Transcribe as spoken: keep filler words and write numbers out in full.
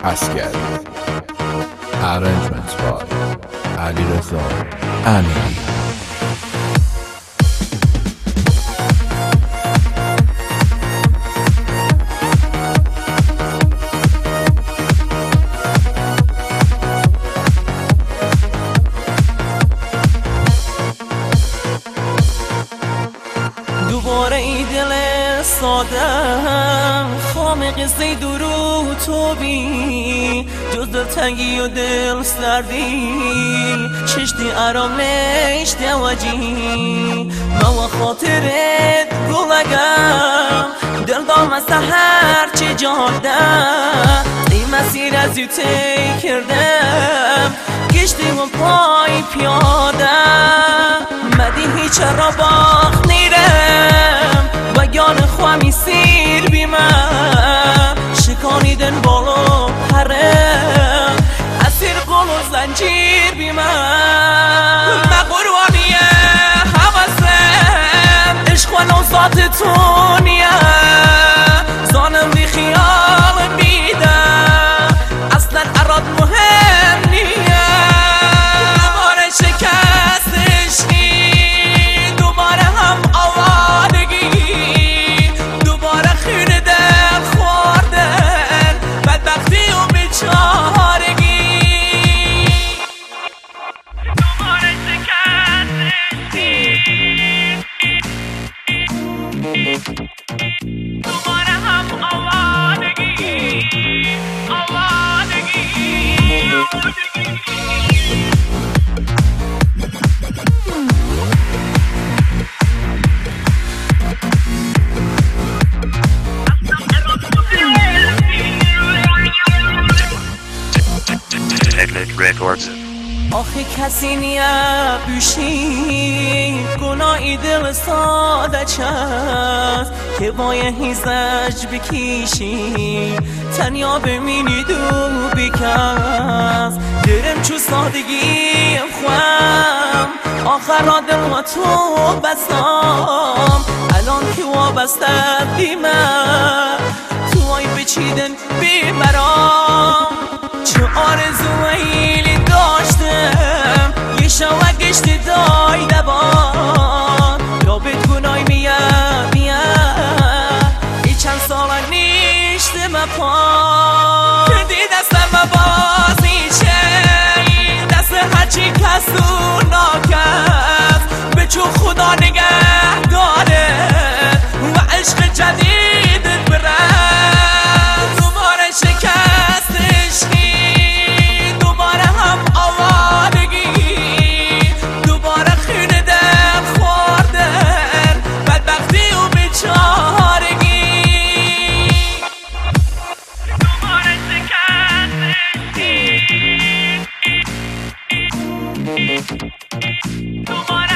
Asghari. Arrangements by Alireza Amiri. دوباره ای دل سادم خام قصه درو تو بی جز دلتنگی و دل سردی چشتی آرام نشتی واجی ما خاطرت گلگم دل دام از هر چه جادم این مسیر از یو تی کردم گشتی و پای پیادم مدی هیچ را باخت نیرم و یان خوامی سیر بیمم شکانیدن بالو پرم اسیر قل و زنجیر بیمم مقروانی حوثم عشق و نوزات تونیم زانم بی خیال بیدم اصلا اراد مهم نیم دوباره شکستشی دوباره هم آوارگی دوباره خیر دل خوردن بدبختی و بیچارگی دوباره شکستشی دوباره هم آوارگی آوارگی Records. آخه کسی نیا بوشی گناهی دل ساده چست که باید هیزش بکشی تنیا بمینی دو بکس درم چو سادگیم خوام آخر را دل و تو بستم الان که وابسته بیمه تو آی بچیدن بیمرام چه آرزو ایلی داشتم یه شوه گشتی دای دبان یا بید گنای میم میم ای چند ساله نیشتم پا کردی دستم بازی چه دست هرچی کس و ناکس به چو خدا نگه داره و عشق جدید برد دوباره شکستش دوباره هم آوارگی دوباره خیر دل خوردن بدبختی و بیچارگی دوباره شکستشی دوباره